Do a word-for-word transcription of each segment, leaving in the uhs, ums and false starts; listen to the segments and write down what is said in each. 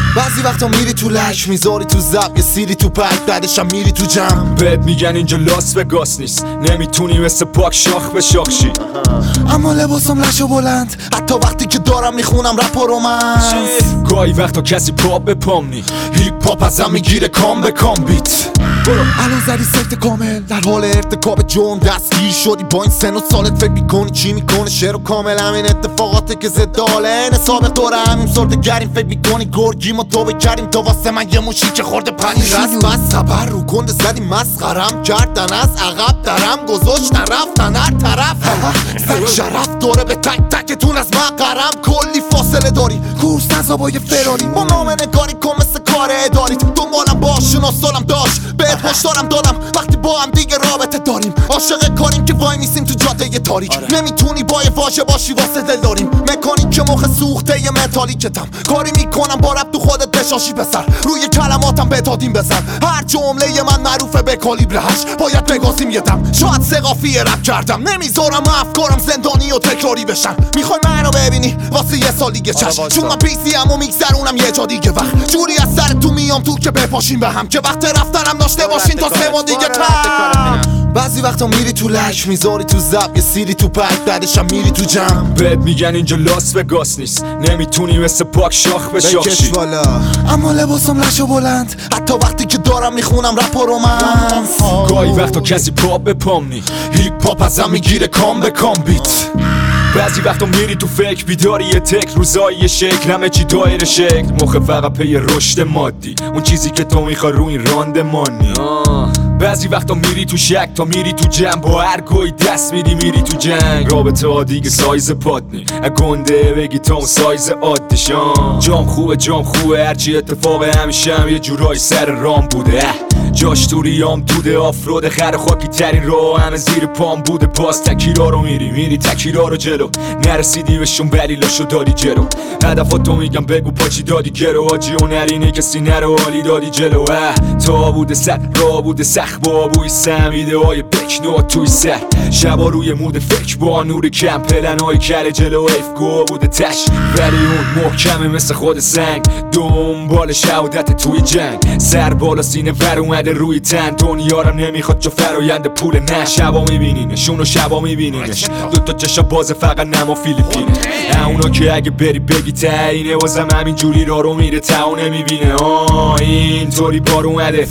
بعضی وقتا میری تو لش میذاری تو زب یه سیری تو پک بعدشم میری تو جمع بهت میگن اینجا لاس وگاس نیست نمیتونی مثل پاک شاخ به شاخ شی اما لباسم لش و بلند حتی وقتی که دارم میخونم رپ و رومنس گاهی وقتا کسی پا به پام نی هیپ هاپ ازم میگیره کام به کام بیت برو الان زدی سکت کامل در حال ارتکاب جرم دستگیر شدی با این سن و سالت فکر میکنی چی میکنه شعر و کامل همین اتفاقاته که زد داله سابق دوره همین سرده گریم فکر میکنی گرگیم و تو بکریم تو واسه من یه موشی که خورده پنی رست بس خبر رو گنده زدی مسخرم کردن از عقب درم گذاشتن رفتن هر طرف سک شرف دوره به تک تکتون از مقرم کلی فاصله داری کورس نزا با یه فراری با نامه نگاری کن مثل کار اداری دنبالم باش شناسالم داشت بهت هشدارم دادم وقتی با هم دیگه رابطه داریم عاشق کاریم که وای میسیم تو جاده تاریک آره. نمیتونی با یه واژه باشی واسه دل داریم مکانیک که مخ سوخته یه متالیکتم کاری میکنم با رب تو خودت بشاشی بسر روی کلماتم بتادیم بزن هر جمله من معروفه به کالیبر هشت باید بگازیم یه دم شاید سقافی رپ کردم نمیذارم افکارم زندانی و تکراری بشن میخوای منو ببینی واسه یه سال دیگه چشم چون من پیسی ام و میگذرونم یه جا دیگه وقت جوری از سر تو میام تو که بپاشیم به هم که وقت رفتنم داشته باشین تا سه ماه دیگه تم بعضی وقتا میری تو لش میذاری تو زب یه سیری تو پک بعدشم میری تو جمع بهت میگن اینجا لاس وگاس نیست نمیتونی مثل پاک شاخ به شاخ شی اما لباسم لش و بلند حتی وقتی که دارم میخونم رپ و رومنس گاهی وقتا کسی پا به پام نی هیپ هاپ ازم میگیره کام به کام بیت بعضی وقتا میری تو فکر بیداری یه تک روزایی یه شکل همه چی دایر شکل مخ فقط پی رشد مادی اون چیزی که تو میخوای رو این راندمانی بعضی وقتا میری تو شک تا میری تو جمع با هر گوی دست میری میری تو جنگ رابطه ها دیگه سایز پادنی گنده بگی تا اون سایز عادیشان جام خوبه جام خوبه هرچی اتفاق همیشه هم یه جورایی سر رام بوده جاش تو ریام دوده آفرود خر خاکی ترین راه همه زیر پام بوده باز تکیرا رو میری میری تکیرا رو جلو نرسیدی بهشون بلیلاشو دادی جلو هدفاتو میگم بگو پاچی دادی گرو آجی و نرینه کسی نرو حالی دادی جلو تا بوده سر را بوده سخت با بوی سمیده های بکنو توی سر شبا روی مود فکر با نور کم پلن های کل جلو افگو بوده تش ولی اون محکمه مثل خود سنگ دنبال شهادت توی جنگ سر بالا سینه ور اومده روی تن دنیارم نمیخواد جو فرایند پول نه شبا میبینینش اونو شبا میبینینش دوتا چشا باز فقط نما فیلیپینه اونا که اگه بری بگی تاینه واسم همین جوری را رو میره تا نمیبینه آه اینطوری بار اومده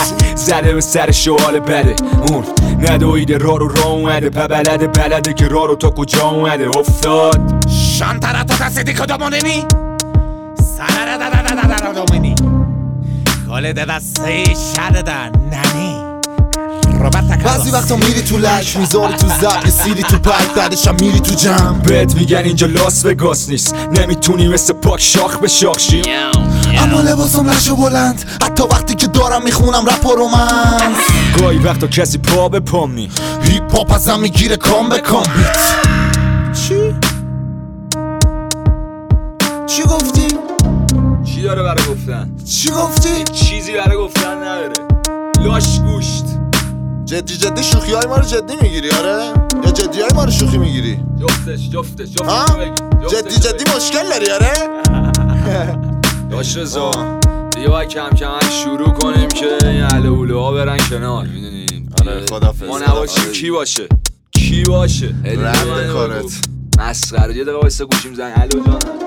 زده به سر شوال بده اون ندویده را رو را اومده پا بلده بلده که را رو تا کجا اومده افتاد شانتره تا کسی دیگه دامانینی سره دا دا دا دا دا دا دامینی کاله دا دسته شده دا ننی بعضی وقتا میری تو لش میذاری تو زب یه سیری تو پک بعدشم میری تو جمع بهت میگن اینجا لاس وگاس نیست نمیتونی مثل پاک شاخ به شاخ شی اما لباسم لش و بلند حتی وقتی که دارم میخونم رپ و رومنس گاهی وقتا کسی پا به پام نی هیپ هاپ ازم میگیره کام به کام بیت چی؟ چی گفتی؟ چی داره برای گفتن؟ چی گفتی؟ چیزی برای گفتن نداره لاش گوشت جدی جدی شوخی های ما رو جدی میگیری آره؟ یا جدی های ما رو شوخی میگیری؟ جفتش جفتش جفتش جدی جدی مشکل داری آره؟ داش رزا دیگه باید کم کم شروع کنیم که این اهل اوله ها برن کنار میدونین آره خدافظ ما نباشیم کی باشه کی باشه رد کارت مسخره یه دقیقه واسه گوشیم زنگ الو جانم